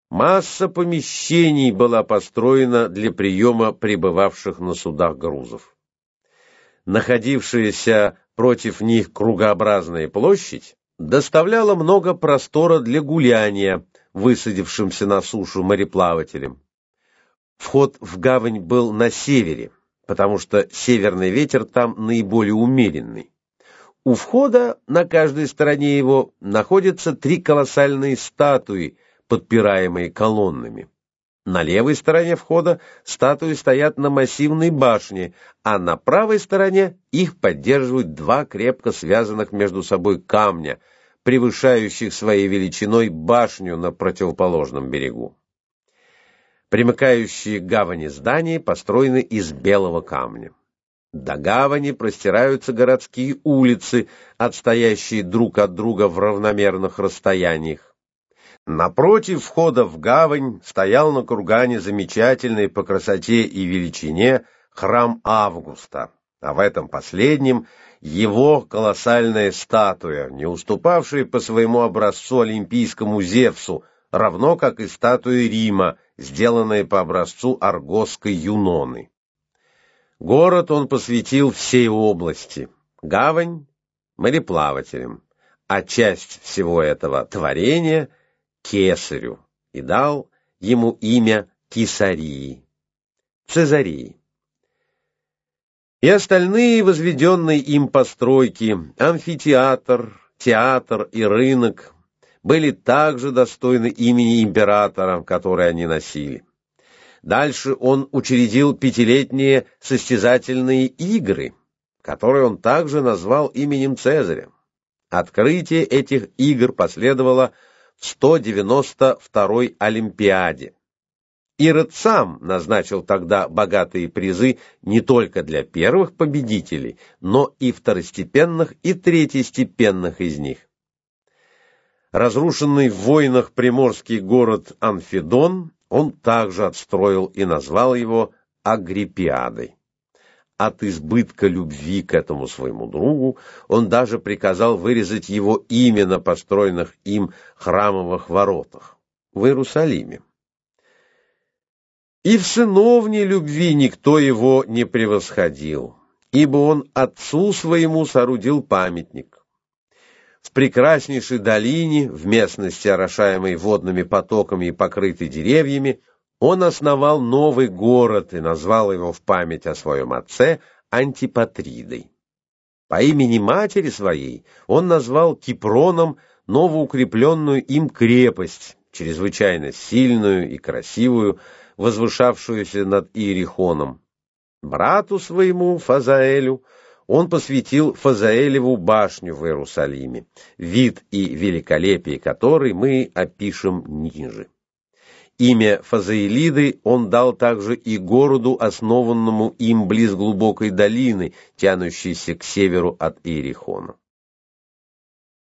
Масса помещений была построена для приема прибывавших на судах грузов. Находившаяся против них кругообразная площадь доставляла много простора для гуляния высадившимся на сушу мореплавателям. Вход в гавань был на севере, потому что северный ветер там наиболее умеренный. У входа на каждой стороне его находятся 3 колоссальные статуи, подпираемые колоннами. На левой стороне входа статуи стоят на массивной башне, а на правой стороне их поддерживают 2 крепко связанных между собой камня, превышающих своей величиной башню на противоположном берегу. Примыкающие к гавани здания построены из белого камня. До гавани простираются городские улицы, отстоящие друг от друга в равномерных расстояниях. Напротив входа в гавань стоял на кургане замечательный по красоте и величине храм Августа, а в этом последнем его колоссальная статуя, не уступавшая по своему образцу олимпийскому Зевсу, равно как и статуя Рима, сделанная по образцу аргосской Юноны. Город он посвятил всей области, гавань — мореплавателям, а часть всего этого творения — Кесарю, и дал ему имя Кесарии, Цезарии. И остальные возведенные им постройки, амфитеатр, театр и рынок, были также достойны имени императора, которое они носили. Дальше он учредил 5-летние состязательные игры, которые он также назвал именем Цезаря. Открытие этих игр последовало в 192-й Олимпиаде. Ирод сам назначил тогда богатые призы не только для первых победителей, но и второстепенных и третьестепенных из них. Разрушенный в войнах приморский город Анфидон он также отстроил и назвал его Агриппиадой. От избытка любви к этому своему другу он даже приказал вырезать его имя на построенных им храмовых воротах в Иерусалиме. И в сыновней любви никто его не превосходил, ибо он отцу своему соорудил памятник. В прекраснейшей долине, в местности, орошаемой водными потоками и покрытой деревьями, он основал новый город и назвал его в память о своем отце Антипатридой. По имени матери своей он назвал Кипроном новоукрепленную им крепость, чрезвычайно сильную и красивую, возвышавшуюся над Иерихоном. Брату своему, Фазаэлю, он посвятил Фазаэлеву башню в Иерусалиме, вид и великолепие которой мы опишем ниже. Имя Фазаэлиды он дал также и городу, основанному им близ глубокой долины, тянущейся к северу от Иерихона.